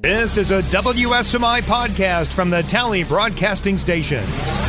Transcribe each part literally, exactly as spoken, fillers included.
This is a W S M I podcast from the Tally Broadcasting Station.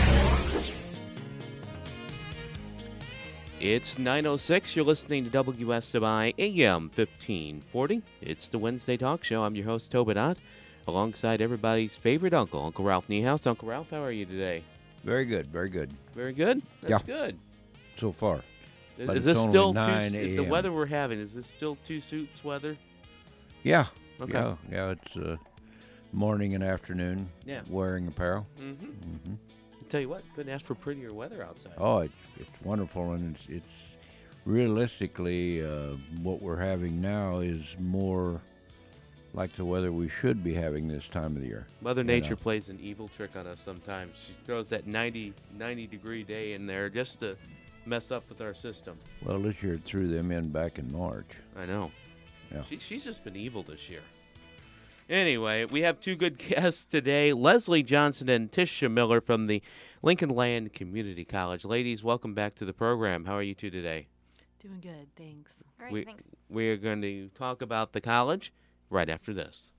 It's nine oh six. You're listening to W S M I A M fifteen forty. It's the Wednesday Talk Show. I'm your host, Tobin Ott, alongside everybody's favorite uncle, Uncle Ralph Niehaus. Uncle Ralph, how are you today? Very good, very good. Very good? That's yeah. good. So far. Is, But is it's this only still nine two, a.m. the weather we're having, is this still two suits weather? Yeah. Okay. Yeah, yeah, it's uh, morning and afternoon Yeah. wearing apparel. Mm-hmm. Mm-hmm. I'll tell you what, couldn't ask for prettier weather outside. Oh, it's it's wonderful, and it's it's realistically uh, what we're having now is more like the weather we should be having this time of the year. Mother you Nature know. plays an evil trick on us sometimes. She throws that ninety, ninety degree day in there just to mess up with our system. Well, this year it threw them in back in March. I know. Yeah. She, she's just been evil this year. Anyway, we have two good guests today, Leslie Johnson and Tisha Miller from the Lincoln Land Community College. Ladies, welcome back to the program. How are you two today? Doing good, thanks. Great, we, thanks. We are going to talk about the college right after this.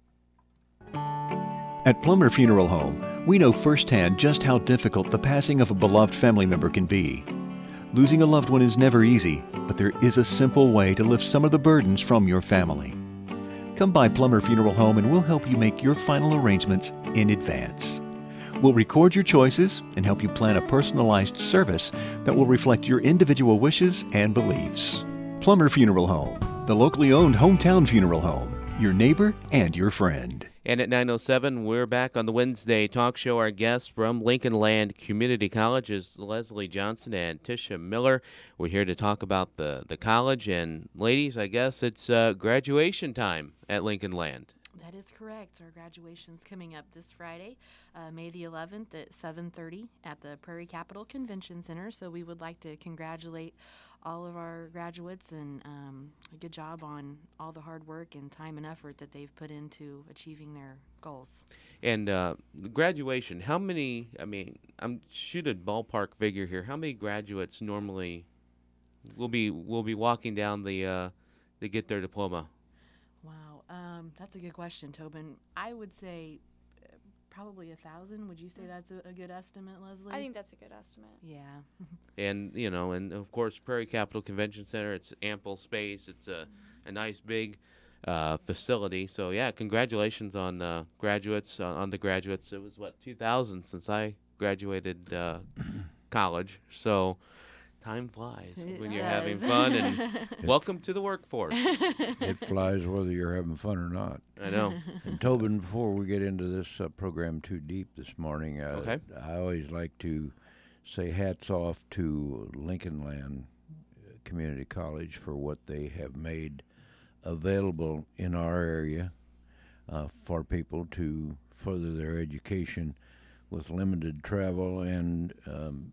At Plummer Funeral Home, we know firsthand just how difficult the passing of a beloved family member can be. Losing a loved one is never easy, but there is a simple way to lift some of the burdens from your family. Come by Plummer Funeral Home and we'll help you make your final arrangements in advance. We'll record your choices and help you plan a personalized service that will reflect your individual wishes and beliefs. Plummer Funeral Home, the locally owned hometown funeral home, your neighbor and your friend. And at nine oh seven, we're back on the Wednesday Talk Show. Our guests from Lincoln Land Community College is Leslie Johnson and Tisha Miller. We're here to talk about the, the college. And ladies, I guess it's uh, graduation time at Lincoln Land. That is correct. Our graduation's coming up this Friday, uh, May the eleventh at seven thirty at the Prairie Capital Convention Center. So we would like to congratulate all of our graduates and um, a good job on all the hard work and time and effort that they've put into achieving their goals. And uh, graduation, how many, I mean, I'm shoot a ballpark figure here. How many graduates normally will be will be walking down the uh, to get their diploma? Wow, um, that's a good question, Tobin. I would say uh, probably a thousand. Would you say that's a, a good estimate, Leslie? I think that's a good estimate. Yeah. And, you know, and of course, Prairie Capital Convention Center, it's ample space. It's a, a nice big uh, facility. So, yeah, congratulations on uh, graduates, uh, on the graduates. It was, what, two thousand since I graduated uh, college. So time flies It when you're does. having fun. And welcome to the workforce. It flies whether you're having fun or not. I know. And Tobin, before we get into this uh, program too deep this morning, uh, Okay. I always like to say hats off to Lincoln Land Community College for what they have made available in our area uh, for people to further their education with limited travel. And um,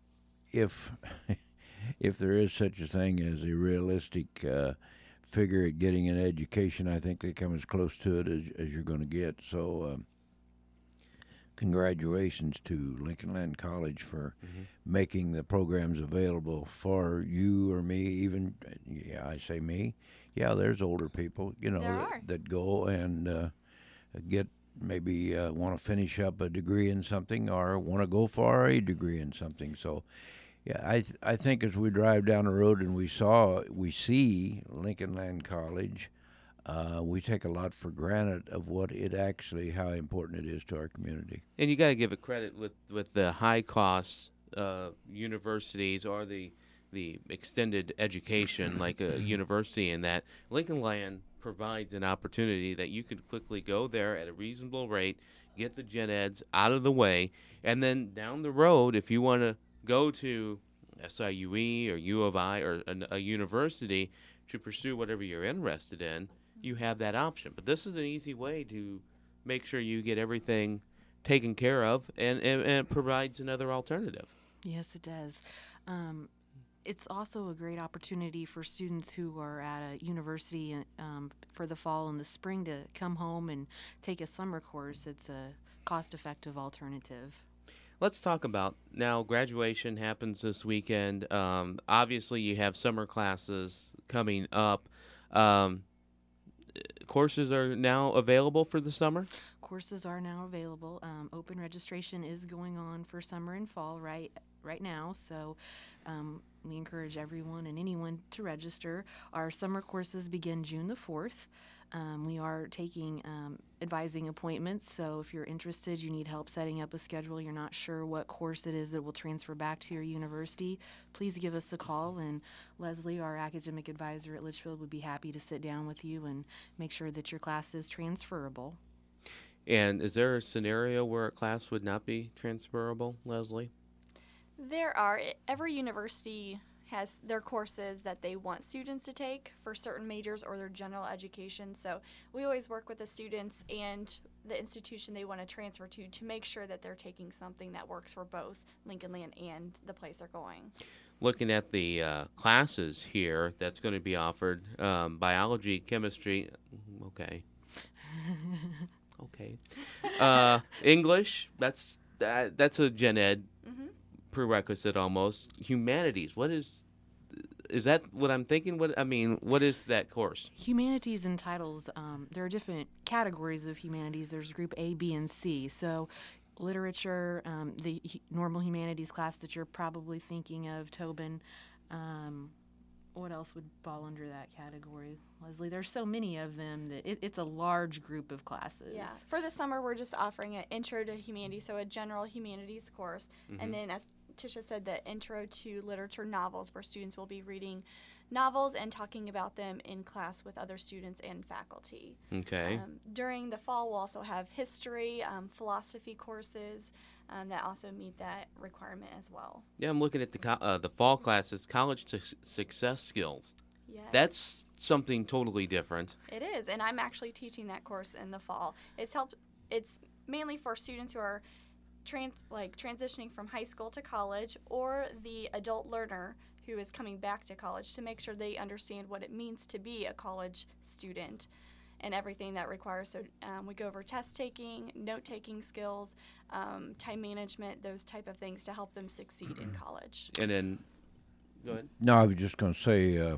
if if there is such a thing as a realistic uh, figure at getting an education, I think they come as close to it as, as you're going to get. So um, congratulations to Lincoln Land College for Mm-hmm. making the programs available for you or me, even, yeah, I say me. Yeah, there's older people, you know, There that, are. that go and uh, get maybe uh, want to finish up a degree in something or want to go for a degree in something. So, yeah, I th- I think as we drive down the road and we saw we see Lincoln Land College, uh, we take a lot for granted of what it actually, how important it is to our community. And you got to give it credit with, with the high cost uh, universities or the the extended education like a university, in that Lincoln Land provides an opportunity that you can quickly go there at a reasonable rate, get the gen eds out of the way, and then down the road, if you want to go to S I U E or U of I or a, a university to pursue whatever you're interested in, you have that option. But this is an easy way to make sure you get everything taken care of, and, and, and it provides another alternative. Yes, it does. Um, it's also a great opportunity for students who are at a university um, for the fall and the spring to come home and take a summer course. It's a cost-effective alternative. Let's talk about now. Graduation happens this weekend. Um, obviously, you have summer classes coming up. Um, courses are now available for the summer? Courses are now available. Um, open registration is going on for summer and fall right right now, so um, we encourage everyone and anyone to register. Our summer courses begin June the fourth. Um, we are taking um, advising appointments, so if you're interested, you need help setting up a schedule, you're not sure what course it is that will transfer back to your university, please give us a call, and Leslie, our academic advisor at Litchfield, would be happy to sit down with you and make sure that your class is transferable. And is there a scenario where a class would not be transferable, Leslie? There are. Every university has their courses that they want students to take for certain majors or their general education. So we always work with the students and the institution they want to transfer to to make sure that they're taking something that works for both Lincoln Land and the place they're going. Looking at the uh, classes here that's going to be offered, um, biology, chemistry, okay. okay. Uh, English, that's that, that's a gen ed Mm-hmm. prerequisite almost. Humanities, what is is that what I'm thinking? What I mean, what is that course? Humanities entitles, um, there are different categories of humanities. There's group A, B, and C. So literature, um, the hu- normal humanities class that you're probably thinking of, Tobin. Um, what else would fall under that category, Leslie? There's so many of them that it, it's a large group of classes. Yeah. For the summer, we're just offering an intro to humanities, so a general humanities course. Mhm. And then, as Tisha said, the intro to literature novels, where students will be reading novels and talking about them in class with other students and faculty. Okay. Um, during the fall, we'll also have history, um, philosophy courses um, that also meet that requirement as well. Yeah, I'm looking at the co- uh, the fall classes, college su- success skills. Yes. That's something totally different. It is, and I'm actually teaching that course in the fall. It's helped. It's mainly for students who are trans like transitioning from high school to college, or the adult learner who is coming back to college, to make sure they understand what it means to be a college student and everything that requires. So um, we go over test taking, note taking skills, um, time management, those type of things to help them succeed in college. And then, go ahead. No, I was just going to say, uh,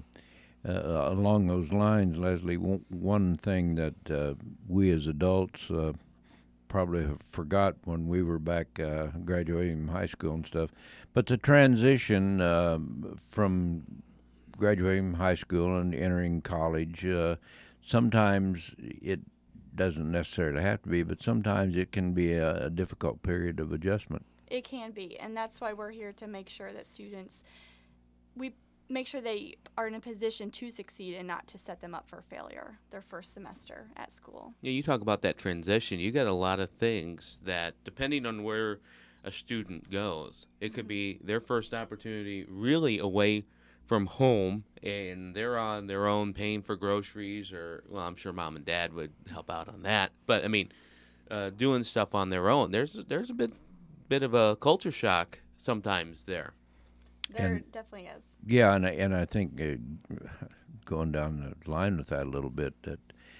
uh, along those lines, Leslie, w- one thing that uh, we as adults uh, probably have forgot when we were back uh, graduating from high school and stuff, but the transition uh, from graduating from high school and entering college, uh, sometimes it doesn't necessarily have to be, but sometimes it can be a, a difficult period of adjustment. It can be, and that's why we're here to make sure that students, we make sure they are in a position to succeed and not to set them up for failure their first semester at school. Yeah, you talk about that transition. You got a lot of things that, depending on where a student goes, it could be their first opportunity really away from home, and they're on their own paying for groceries, or, well, I'm sure mom and dad would help out on that. But, I mean, uh, doing stuff on their own, there's, there's a bit, bit of a culture shock sometimes there. There And- definitely is. Yeah, and I, and I think uh, going down the line with that a little bit, that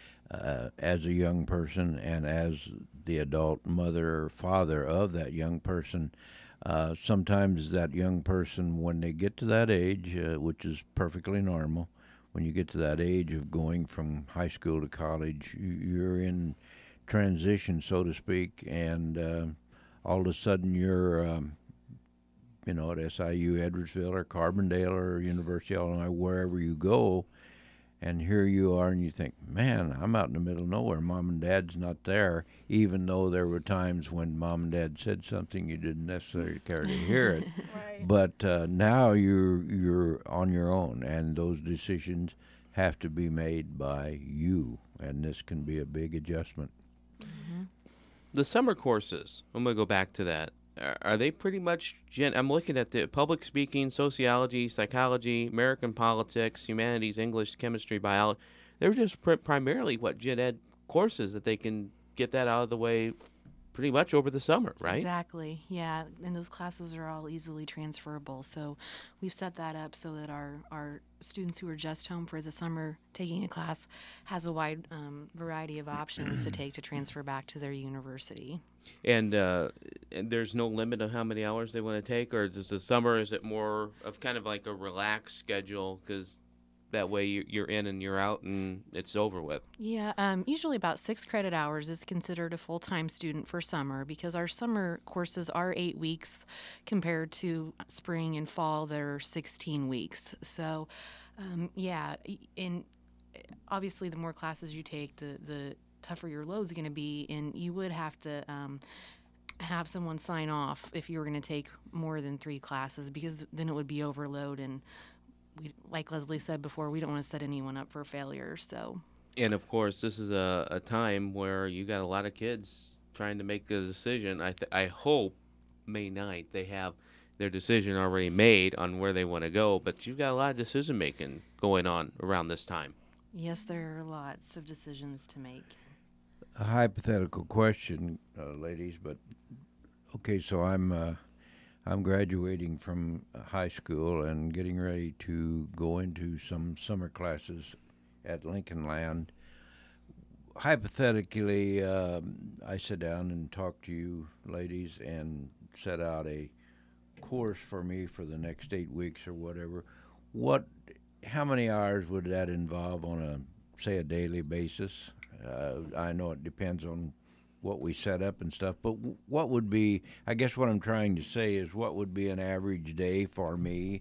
uh, as a young person and as the adult mother or father of that young person, uh, sometimes that young person, when they get to that age, uh, which is perfectly normal, when you get to that age of going from high school to college, you, you're in transition, so to speak, and uh, all of a sudden you're um, you know, at S I U, Edwardsville, or Carbondale, or University of Illinois, wherever you go, and here you are, and you think, man, I'm out in the middle of nowhere. Mom and Dad's not there, even though there were times when Mom and Dad said something you didn't necessarily care to hear it. Right. But uh, now you're you're on your own, and those decisions have to be made by you, and this can be a big adjustment. The summer courses, I'm going to go back to that. Are, are they pretty much, gen- I'm looking at the public speaking, sociology, psychology, American politics, humanities, English, chemistry, biology. They're just pr- primarily what gen ed courses that they can get that out of the way pretty much over the summer, right? Exactly. Yeah, and those classes are all easily transferable. So we've set that up so that our, our students who are just home for the summer taking a class has a wide um, variety of options to take to transfer back to their university. And, uh, and there's no limit on how many hours they want to take, or is the summer, is it more of kind of like a relaxed schedule? Because That way you- you're in and you're out and it's over with. Yeah, um, usually about six credit hours is considered a full-time student for summer because our summer courses are eight weeks compared to spring and fall that are sixteen weeks. So, um, yeah, y- and obviously the more classes you take, the, the tougher your load's going to be, and you would have to um, have someone sign off if you were going to take more than three classes because then it would be overload and we, like Leslie said before, we don't want to set anyone up for failure. So, And of course, this is a, a time where you got a lot of kids trying to make a decision. I th- I hope May ninth they have their decision already made on where they want to go. But you've got a lot of decision making going on around this time. yes, there are lots of decisions to make. A hypothetical question, uh, ladies, but okay, so I'm uh, I'm graduating from high school and getting ready to go into some summer classes at Lincoln Land. Hypothetically, um, I sit down and talk to you ladies and set out a course for me for the next eight weeks or whatever. What, how many hours would that involve on a, say, a daily basis? Uh, I know it depends on what we set up and stuff, but w- what would be, I guess what I'm trying to say is what would be an average day for me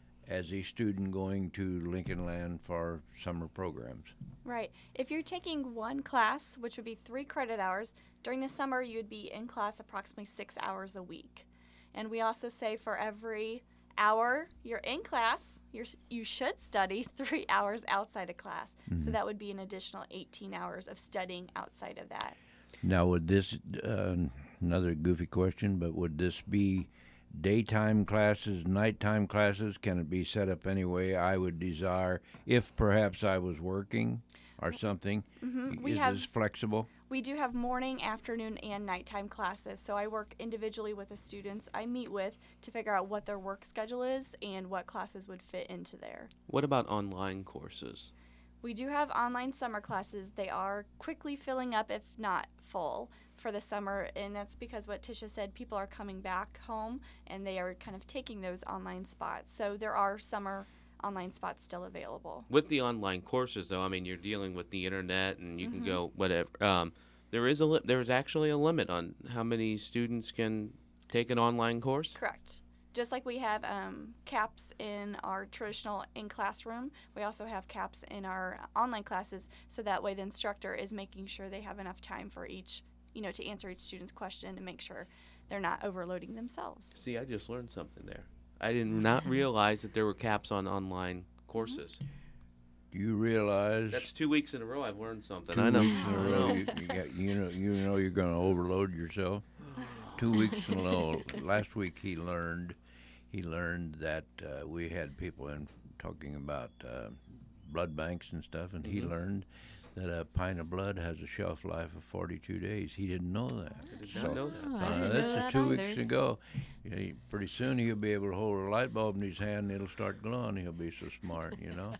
as a student going to Lincoln Land for summer programs? Right. If you're taking one class, which would be three credit hours, during the summer you would be in class approximately six hours a week. And we also say for every hour you're in class, you're, you should study three hours outside of class. Mm-hmm. So that would be an additional eighteen hours of studying outside of that. Now, would this, uh, another goofy question, but would this be daytime classes, nighttime classes? Can it be set up any way I would desire if perhaps I was working or something? Mm-hmm. We Is have this flexible? We do have morning, afternoon, and nighttime classes. So I work individually with the students I meet with to figure out what their work schedule is and what classes would fit into there. What about online courses? We do have online summer classes. They are quickly filling up, if not full, for the summer, and that's because what Tisha said, people are coming back home and they are kind of taking those online spots. So there are summer online spots still available. With the online courses, though, I mean, you're dealing with the internet, and you mm-hmm. can go whatever. Um, there is a li- there is actually a limit on how many students can take an online course. Correct. Just like we have um, caps in our traditional in-classroom, we also have caps in our online classes, so that way the instructor is making sure they have enough time for each, you know, to answer each student's question and make sure they're not overloading themselves. See, I just learned something there. I did not realize that there were caps on online courses. Do you realize That's two weeks in a row I've learned something. two I know. weeks in I a know. row you, you, got, you know you know you're going to overload yourself? Two weeks in a row. Last week he learned he learned that uh, we had people in talking about uh, blood banks and stuff, and mm-hmm. he learned that a pint of blood has a shelf life of forty-two days. He didn't know that. I did so, not know that. Oh, I uh, didn't that's know a that two either. weeks ago. You know, he- pretty soon he'll be able to hold a light bulb in his hand and it'll start glowing. He'll be so smart, you know.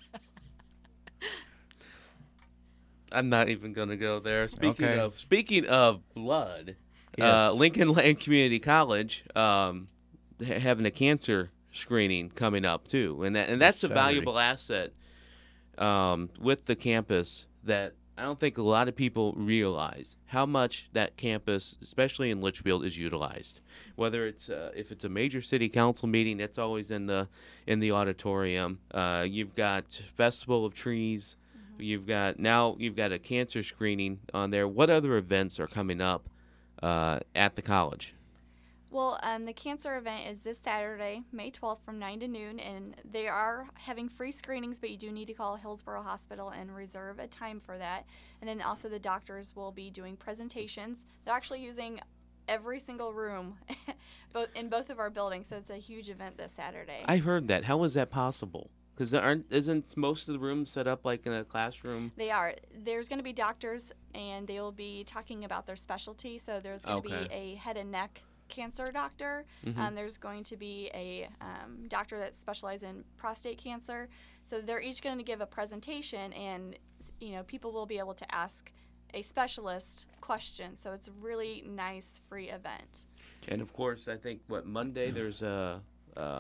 I'm not even going to go there. Speaking Okay. of speaking of blood, Yes. uh, Lincoln Land Community College um, ha- having a cancer screening coming up too, and that and that's a Saturday. valuable asset um, with the campus that I don't think a lot of people realize how much that campus, especially in Litchfield, is utilized. Whether it's uh, if it's a major city council meeting, that's always in the in the auditorium. Uh, you've got Festival of Trees. You've got now you've got a cancer screening on there. What other events are coming up uh, at the college? Well, um, the cancer event is this Saturday, May twelfth from nine to noon, and they are having free screenings, but you do need to call Hillsborough Hospital and reserve a time for that. And then also the doctors will be doing presentations. They're actually using every single room both in both of our buildings, so it's a huge event this Saturday. I heard that. How is that possible? Because aren't isn't most of the rooms set up like in a classroom? They are. There's going to be doctors, and they will be talking about their specialty. So there's going to Okay. be a head and neck cancer doctor. Mhm. Um, there's going to be a um, doctor that specializes in prostate cancer. So they're each going to give a presentation, and s- you know people will be able to ask a specialist questions. So it's a really nice free event. And of course, I think what Monday there's a uh,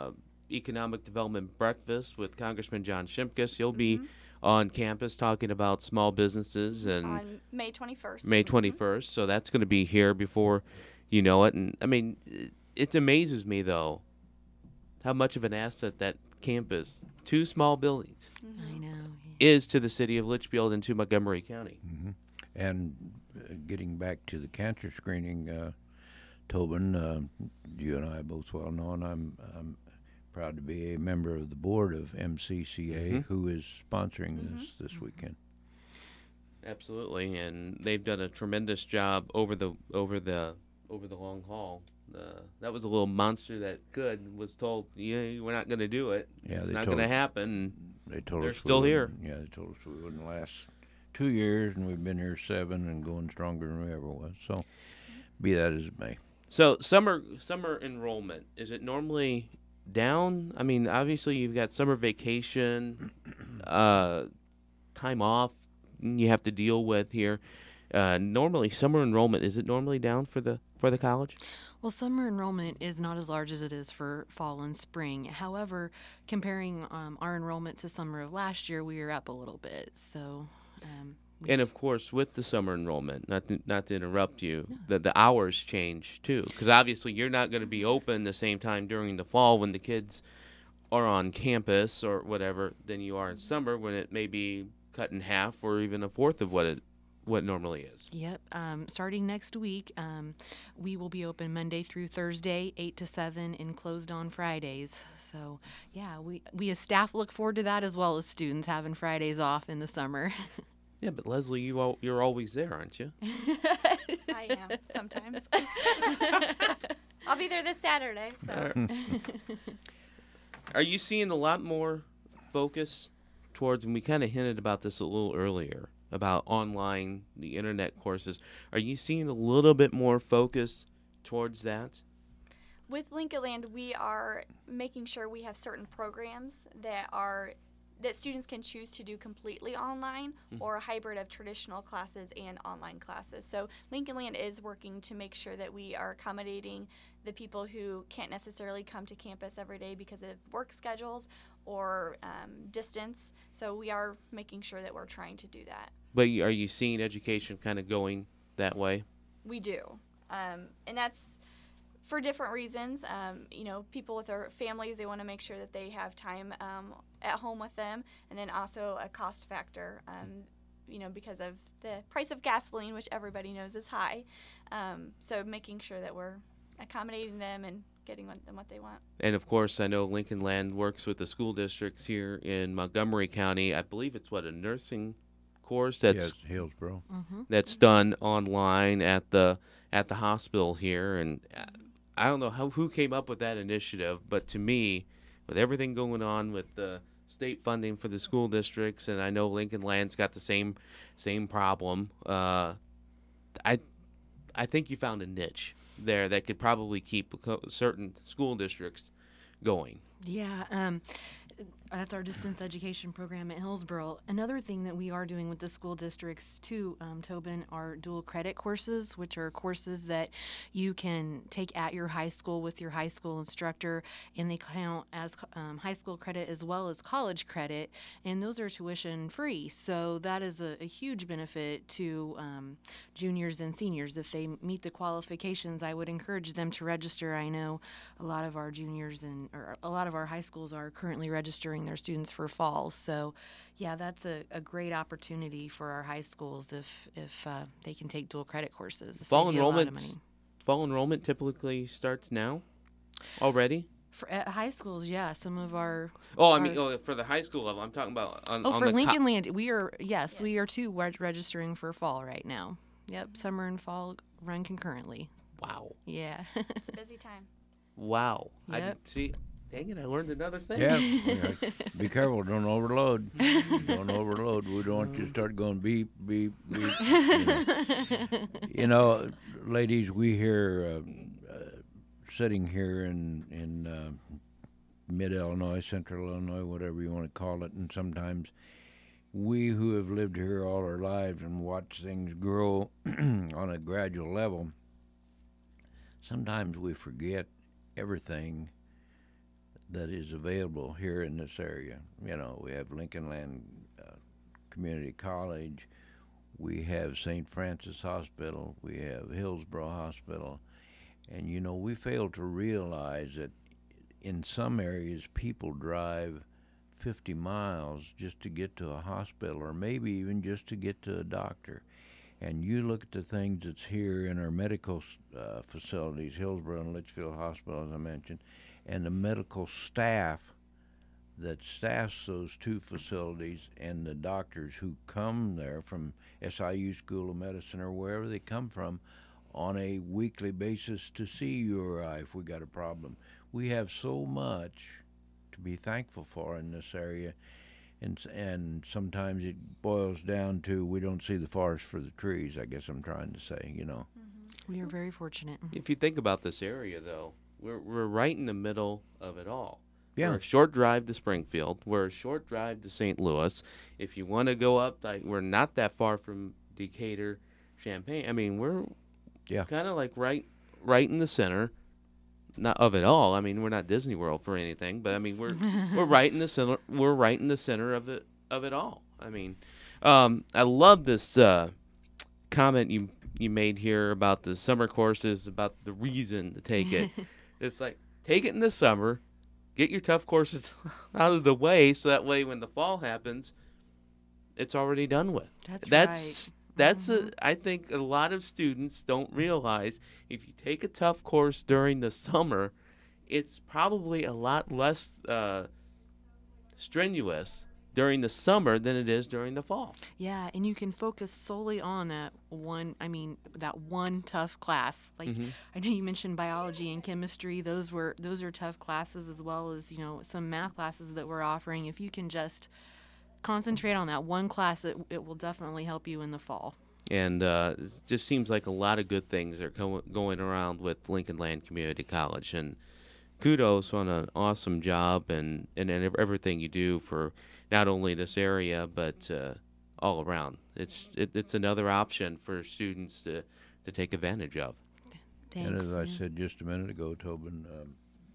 economic development breakfast with Congressman John Shimkus. He'll be Mhm. on campus talking about small businesses and On May twenty-first. May twenty-first. So that's going to be here before you know it. And I mean, it, it amazes me though how much of an asset that campus, two small buildings, I know. is to the city of Litchfield and to Montgomery County. Hmm. And uh, getting back to the cancer screening, uh, Tobin, uh, you and I both well know, and I'm, I'm proud to be a member of the board of M C C A, Mhm. who is sponsoring Mhm. this this weekend. Absolutely, and they've done a tremendous job over the over the over the long haul. Uh, that was a little monster that could was told, yeah, we're not going to do it. Yeah, it's they not told going to us- happen. They told They're us we still here. wouldn't- Yeah, they told us we wouldn't last two years, and we've been here seven and going stronger than we ever was. So, be that as it may. So summer summer enrollment, is it normally down? I mean, obviously you've got summer vacation, uh, time off you have to deal with here. Uh, normally summer enrollment, is it normally down for the for the college? Well, summer enrollment is not as large as it is for fall and spring. However, comparing um, our enrollment to summer of last year, we are up a little bit. So, um, we And of course, with the summer enrollment, not to, not to interrupt you, the the hours change too, because obviously you're not going to be open the same time during the fall when the kids are on campus or whatever than you are in summer when it may be cut in half or even a fourth of what it what normally is. Yep. Um, starting next week, um, we will be open Monday through Thursday, eight to seven, and closed on Fridays. So, yeah, we, we as staff look forward to that as well as students having Fridays off in the summer. Yeah, but Leslie, you al- you're always there, aren't you? I am sometimes. I'll be there this Saturday. So Are you seeing a lot more focus towards, and we kind of hinted about this a little earlier, about online, the internet courses. Are you seeing a little bit more focus towards that? with Lincoln Land, we are making sure we have certain programs that are that students can choose to do completely online or a hybrid of traditional classes and online classes. So Lincoln Land is working to make sure that we are accommodating the people who can't necessarily come to campus every day because of work schedules or um, distance. So we are making sure that we're trying to do that. But y- are you seeing education kind of going that way? We do. Um, and that's for different reasons. Um, you know, people with their families, they want to make sure that they have time um, at home with them. And then also a cost factor, um, you know, because of the price of gasoline, which everybody knows is high. Um, so making sure that we're accommodating them and getting what- them what they want. And of course, I know Lincoln Land works with the school districts here in Montgomery County. I believe it's what, a nursing course that's Yes, Hillsboro. Mm-hmm. that's done online at the at the hospital here. And uh, I don't know how who came up with that initiative, but to me, with everything going on with the state funding for the school districts, and I know Lincoln Land's got the same same problem. Uh, I I think you found a niche there that could probably keep a co- certain school districts going. Yeah, um, that's our distance education program at Hillsboro. Another thing that we are doing with the school districts too, um, Tobin, are dual credit courses, which are courses that you can take at your high school with your high school instructor, and they count as um, high school credit as well as college credit, and those are tuition free. So that is a, a huge benefit to um, juniors and seniors. If they meet the qualifications, I would encourage them to register. I know a lot of our juniors and or a lot of our high schools are currently registering their students for fall. So, yeah, that's a, a great opportunity for our high schools if if uh, they can take dual credit courses. It'll Fall save you a lot of enrollment money. fall enrollment typically starts now already. For, at high schools, yeah, some of our Oh, I mean, Our- oh, for the high school level, I'm talking about on, oh on for the co- Lincoln Land, we are yes, we Yes. are too reg- registering for fall right now. Yep, summer and fall run concurrently. Wow, Yeah. It's a busy time. wow. I Yep. didn't see. Dang it! I learned another thing. Yeah, yeah. Be careful, don't overload. Don't overload. We don't want you to start going beep, beep, beep. You know, you know ladies, we here, uh, uh, sitting here in, in uh, mid-Illinois, central Illinois, whatever you want to call it, and sometimes we who have lived here all our lives and watched things grow on a gradual level, sometimes we forget everything that is available here in this area. You know, we have Lincoln Land uh, Community College, we have Saint Francis Hospital, we have Hillsborough Hospital, and you know, we fail to realize that in some areas people drive fifty miles just to get to a hospital, or maybe even just to get to a doctor. And you look at the things that's here in our medical uh, facilities, Hillsborough and Litchfield Hospital, as I mentioned, and the medical staff that staffs those two facilities, and the doctors who come there from S I U School of Medicine or wherever they come from on a weekly basis to see you or I if we got a problem. We have so much to be thankful for in this area, and and sometimes it boils down to we don't see the forest for the trees, I guess I'm trying to say, you know. We are very fortunate. If you think about this area, though, we're we're right in the middle of it all. Yeah. We're a short drive to Springfield. We're a short drive to Saint Louis. If you want to go up, like, we're not that far from Decatur, Champaign. I mean, we're Yeah. kind of like right right in the center, not of it all. I mean, we're not Disney World for anything, but I mean, we're we're right in the center. We're right in the center of it of it all. I mean, um, I love this uh, comment you you made here about the summer courses, about the reason to take it. It's like, take it in the summer. Get your tough courses out of the way, so that way when the fall happens, it's already done with. That's that's right. that's a, I think a lot of students don't realize if you take a tough course during the summer, it's probably a lot less uh, strenuous during the summer than it is during the fall. Yeah, and you can focus solely on that one, I mean, that one tough class. Like, Mhm. I know you mentioned biology and chemistry. Those were those are tough classes, as well as, you know, some math classes that we're offering. If you can just concentrate on that one class, it, it will definitely help you in the fall. And uh, it just seems like a lot of good things are go- going around with Lincoln Land Community College. And kudos on an awesome job and, and, and everything you do for not only this area, but uh, all around. It's it, it's another option for students to, to take advantage of. Thanks. And as I yeah. said just a minute ago, Tobin, um,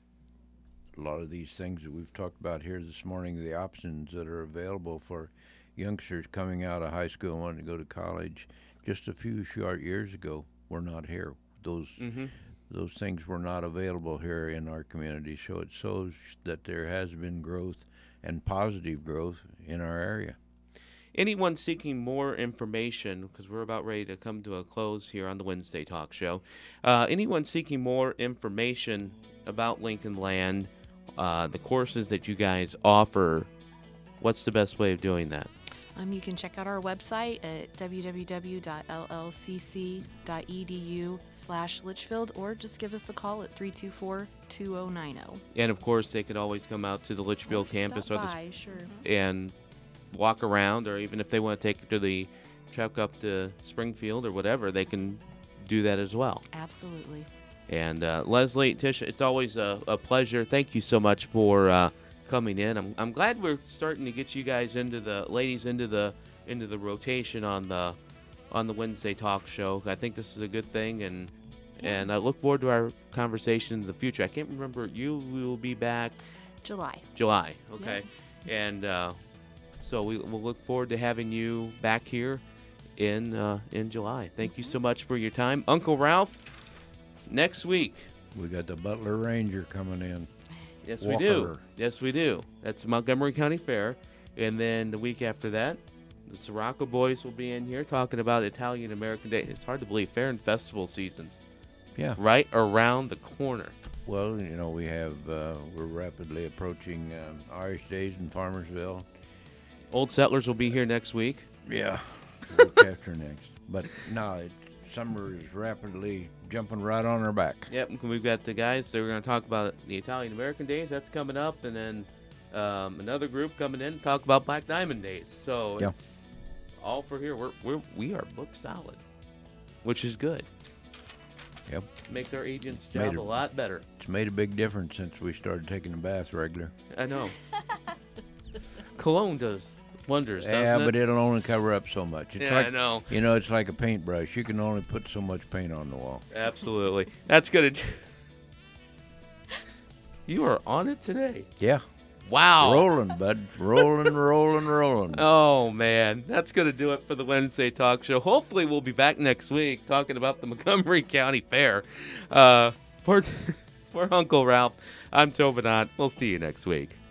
a lot of these things that we've talked about here this morning, the options that are available for youngsters coming out of high school and wanting to go to college, just a few short years ago, were not here. Those Mm-hmm. those things were not available here in our community, so it shows that there has been growth and positive growth in our area. Anyone seeking more information, because we're about ready to come to a close here on the Wednesday Talk Show, uh, anyone seeking more information about Lincoln Land, uh, the courses that you guys offer, what's the best way of doing that? Um, you can check out our website at www.llcc.edu slash Litchfield, or just give us a call at three two four, two zero nine zero. And of course, they could always come out to the Litchfield campus or Stop the, by, sure. and walk around, or even if they want to take it to the truck up to Springfield or whatever, they can do that as well. Absolutely. And uh, Leslie, Tisha, it's always a, a pleasure. Thank you so much for uh, coming in. I'm I'm glad we're starting to get you guys into the ladies into the into the rotation on the on the Wednesday Talk Show. I think this is a good thing, and and I look forward to our conversation in the future. I can't remember. You will be back July. July, okay, and uh, so we will look forward to having you back here in uh, in July. Thank you so much for your time, Uncle Ralph. Next week. We got the Butler Ranger coming in. Yes, we do. Walker. Yes, we do. That's Montgomery County Fair. And then the week after that, the Sirocco Boys will be in here talking about Italian American Day. It's hard to believe. Fair and festival seasons. Yeah. Right around the corner. Well, you know, we have, uh, we're rapidly approaching um, Irish Days in Farmersville. Old Settlers will be here next week. Yeah. Week after next. But no, it, summer is rapidly jumping right on our back. Yep, we've got the guys that are going to talk about the Italian American Days. That's coming up. And then um, another group coming in to talk about Black Diamond Days. So Yeah. it's all for here. We're, we're, we are booked solid, which is good. Yep. Makes our agent's Made job it- a lot better. It's made a big difference since we started taking a bath regular. I know. Cologne does wonders, doesn't Yeah, it? but it'll only cover up so much. It's Yeah, like, I know. You know, it's like a paintbrush. You can only put so much paint on the wall. Absolutely. That's going to You are on it today. Yeah. Wow. Rolling, bud. Rolling, rolling, rolling. Oh, man. That's going to do it for the Wednesday Talk Show. Hopefully, we'll be back next week talking about the Montgomery County Fair. Uh, for, for Uncle Ralph, I'm Tobinot. We'll see you next week.